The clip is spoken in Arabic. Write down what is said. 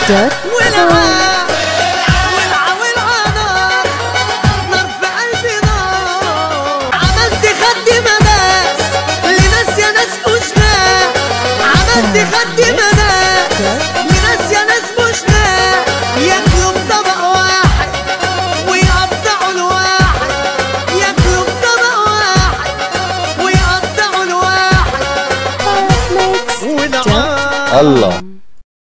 نار في قلبي نار. عملت خد مداس لناس يا ناس مش ناس. عملت خد مداس لناس يا ناس مش ناس. ياكلوا بطبق واحد ويقطعوا الواحد. ياكلوا بطبق واحد ويقطعوا الواحد. الله